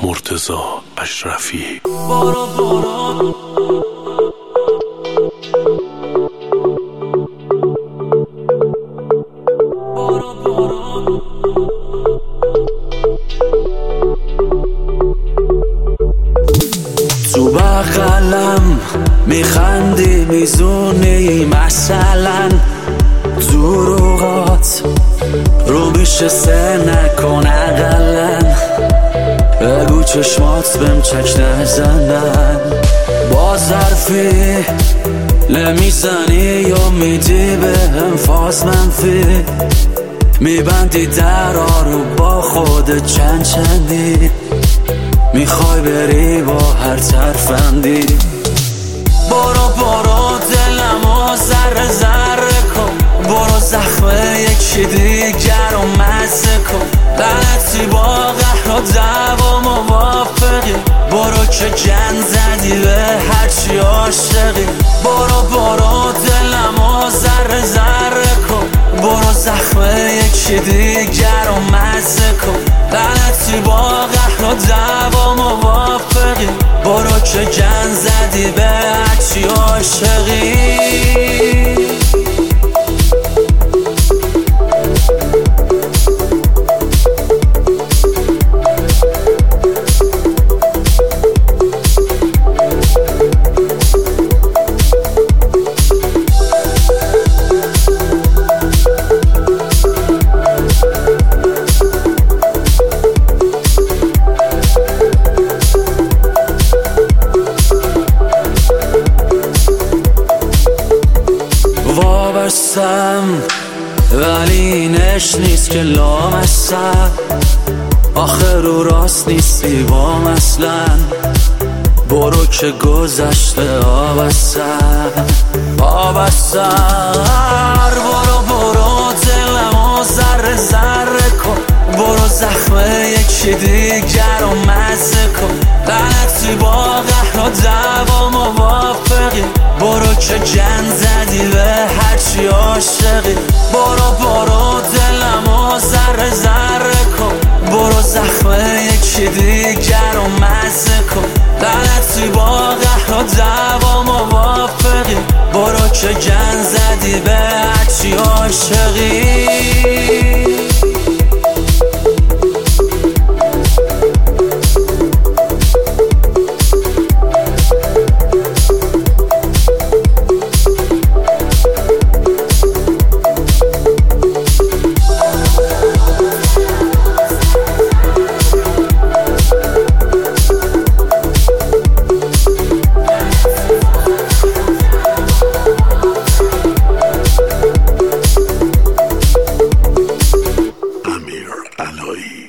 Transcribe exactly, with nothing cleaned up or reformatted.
مرتضی اشرفی. بارا بارا تو بغلم میخندی میزونی مثلا دروغات رو میشه سر نکن اقلن بگو چشمات بهم چک نزنن با ظرفی نمیزنی یا میدی بهم فاز منفی میبندی درا رو با خود چند چندی میخوای بری با هر ترفندی برو برو دلمو ذره ذره کن برو زخم یکی دیگر رو مزه کن غلطی با قهر و دعوا موافقی برو که جن زدی به هرچی عاشقی برو برو دلمو ذره ذره کن برو زخم یکی دیگر رو مزه کن غلطی با قهر و دعوا موافقی برو که جن زدی به هرچی عاشقی. وابستم ولی اینش نیست که لامستم آخر رو راست نیستی بام اصلا برو که گذشته آبستم آبستم برو برو دلمو ذره ذره کن برو زخم یکی دیگر رو مزه کن غلطی با قهر و دعوا موافقی برو که جن زدی به هرچی عاشقی برو برو دلمو ذره ذره کن برو زخم یکی دیگر رو مزه کن غلطی با قهر و دعوا موافقی برو که جن زدی به هرچی عاشقی. امیر علایی.